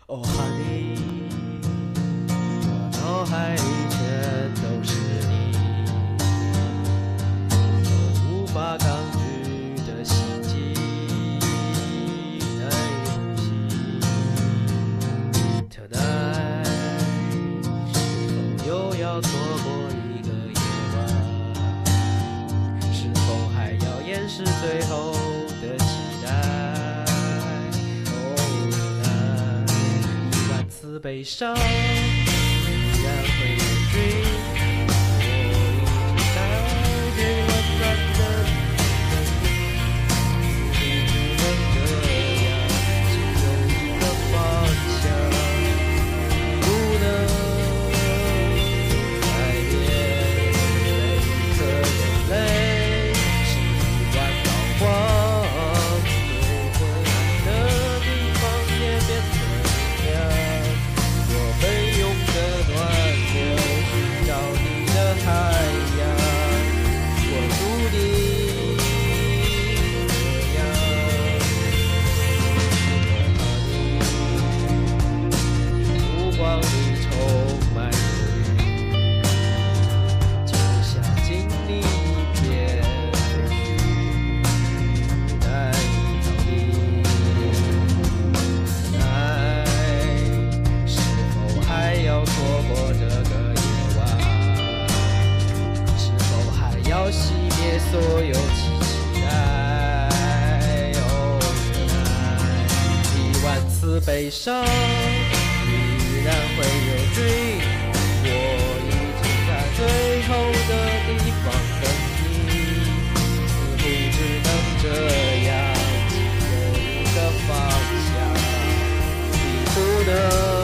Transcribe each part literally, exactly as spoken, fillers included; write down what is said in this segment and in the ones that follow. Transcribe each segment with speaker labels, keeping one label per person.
Speaker 1: 哦，Honey，我脑海里全都是你，我无法抗拒的心悸，难以呼吸。Tonight， 是否又要错过一个夜晚？是否还要掩饰最后的期待？悲伤依然会有追，我一直在最温暖的地方，你只能这样，只有一个方向，不能改变每一颗眼泪是一万道光，最昏暗的地方也变得明亮。奔涌的暖流，寻找你的海洋，我注定这样。目光里充满忧郁，就像经历一片难以逃避。爱还要错过这个夜晚，是否还要熄灭所有期待？哦，一万次悲伤依然会有 dream， 我一直在最后的地方等你，似乎只能这样，只有一个方向，你不能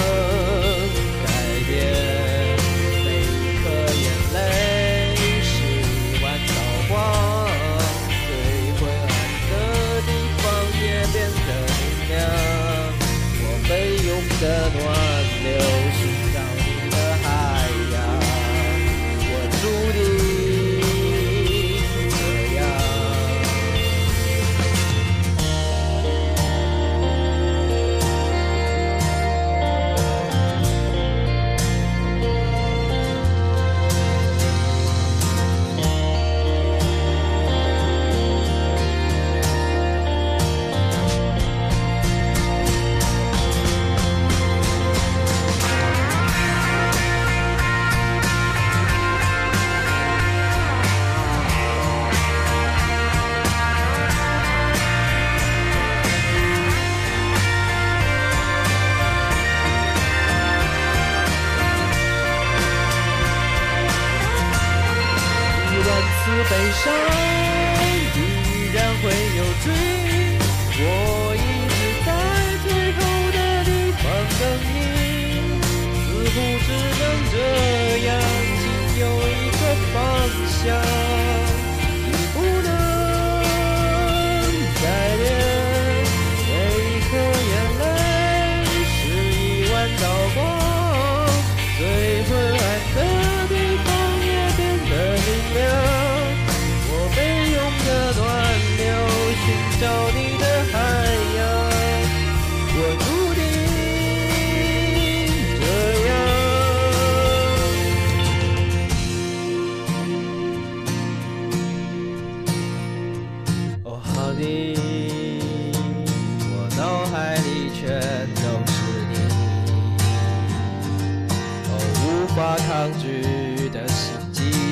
Speaker 1: 的暖流，寻找你的海洋，我注定这样。悲伤依然会有追，我一直在最后的地方等你，似乎只能这样，仅有一个方向，你不能改变每一颗眼泪是一万道光，最昏暗的地方也变得明亮。的暖流，寻找你的海洋，我注定这样。哦，Honey，我脑海里全都是你，哦，无法抗拒的心悸。